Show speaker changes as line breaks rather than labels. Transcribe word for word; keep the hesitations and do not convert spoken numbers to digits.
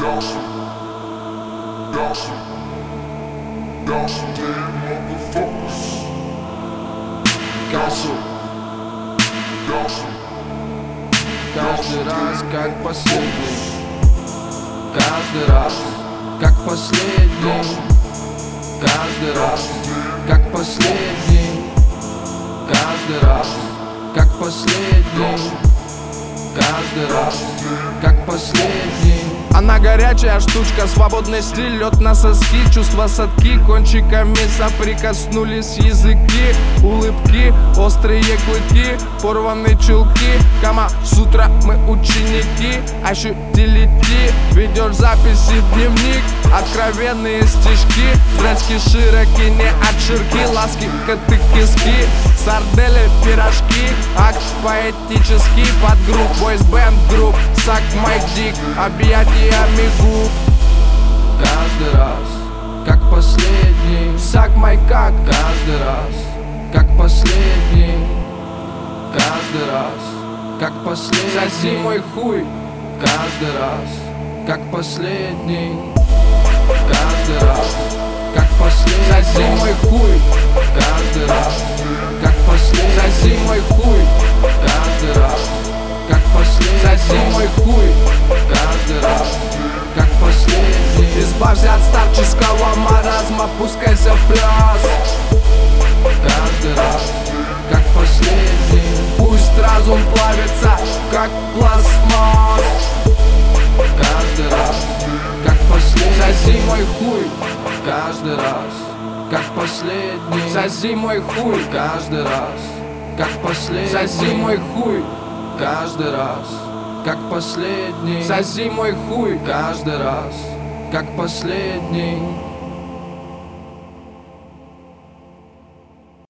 Dawson, Dawson, Dawson, dead motherfuckers. Dawson, Dawson,
Каждый раз как последний, каждый раз как последний, каждый раз как последний, каждый раз как последний, каждый раз как последний. Она горячая штучка, свободный стиль, лед на соски, чувства садки, кончиками соприкоснулись языки, улыбки, острые клыки, порванные чулки. Кама с утра мы ученики, ощутили ти, ведешь записи в дневник, откровенные стишки, зрачки широки, не от ширки, ласки, коты, киски, сардели, пирожки, акт поэтический, подгрупп, бойсбенд групп, сак май дик, объятиями губ. Каждый раз, как последний, сак май как, каждый раз, как последний, каждый раз, как последний, соси мой хуй, каждый раз, как последний, каждый раз, как последний, соси мой хуй, каждый раз, как последний, соси мой хуй, каждый раз, как последний, соси мой хуй, каждый раз, как последний. Избавься от старческого маразма, пускайся в пляс, каждый раз, как последний. Пусть разум плавится, как пластмасс, каждый раз, как последний. Соси мой хуй, каждый раз, как последний. Соси мой хуй, каждый раз, как последний. Соси мой хуй, каждый раз, как последний. Соси мой хуй, каждый раз, как последний.